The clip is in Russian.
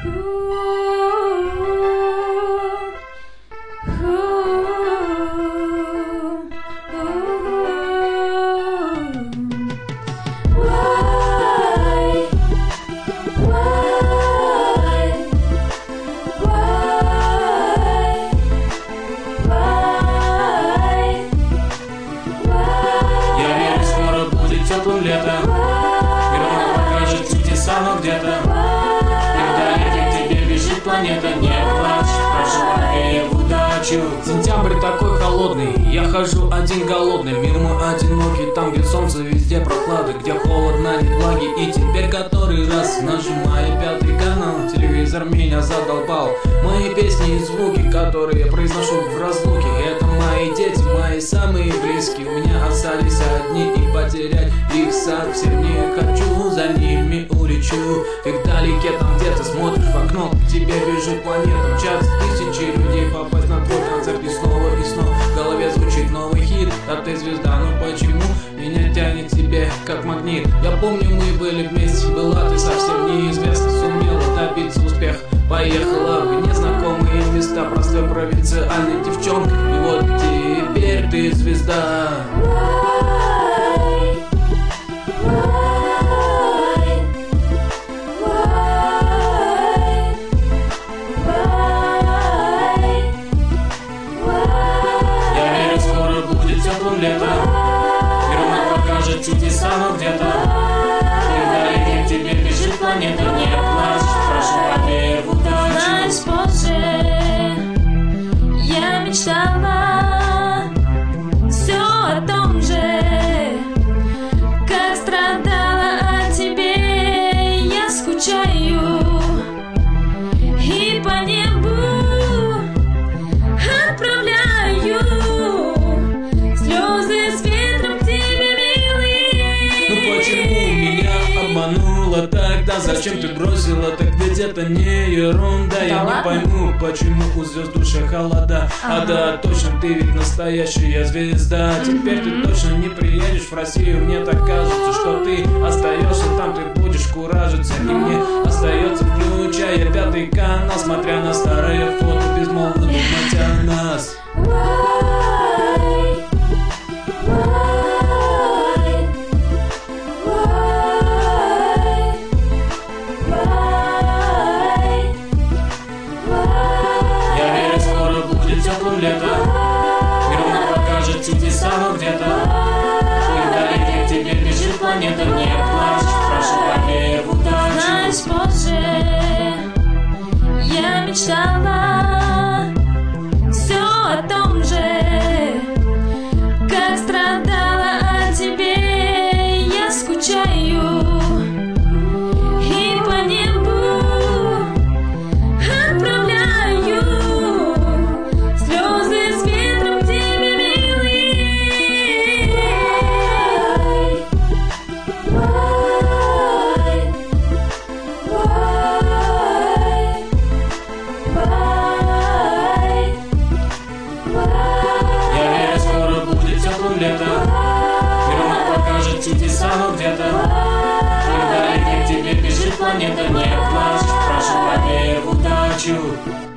Теплым летом мир покажет чудеса, но где-то невдалеке к тебе бежит планета. Не плачь, прошу, поверь в удачу. Сентябрь такой холодный, я хожу один голодный. Мир мой одинокий, там где солнце, везде прохлада, где холодно, нет влаги. И теперь который раз нажимаю 5-й канал, телевизор меня задолбал. Мои песни и звуки, которые я произношу в разлуке, это мои дети, мои самые близкие. У меня остались одни, и потерять их совсем не хочу. За ними улечу, и вдалеке там где-то смотришь в окно, к тебе бежит планета. Мчатся тысячи людей, попасть на твой концерт и снова. В голове звучит новый хит, а ты звезда, но почему меня тянет к тебе как магнит? Я помню, мы были вместе, была ты совсем неизвестна, сумела добиться успеха, поехала в незнакомые места простой провинциальной девчонкой, и вот теперь ты звезда. Теплым летом мир мой покажет чудеса, но где-то невдалеке к тебе бежит планета. Не плачь, прошу, поверь в удачу. Знаешь, позже я мечтала все о том же, как страдала о тебе. Я скучаю и по небу отправляю обманула тогда, зачем ты бросила? Так ведь это не ерунда. Да я ладно? Не пойму, почему у звезд в душе холода. А да, точно, ты ведь настоящая звезда. Теперь ты точно не приедешь в Россию. Мне так кажется, что ты остаешься там, ты будешь куражиться. И мне остается, включая 5-й канал, смотря на старые фото, безмолвно думать о нас. Теплым летом мир мой покажет чудеса, но где-то невдалеке к тебе бежит планета. Не плачь, прошу, поверь в удачу. Знаешь, позже я мечтала все о том же, как страдала о тебе. Я скучаю и по небу отправляю слезы с ветром к тебе, милый. Я верю, скоро будет теплым летом мир мой покажет чудеса, но где-то невдалеке к тебе бежит планета. Не плачь, прошу, поверь в удачу.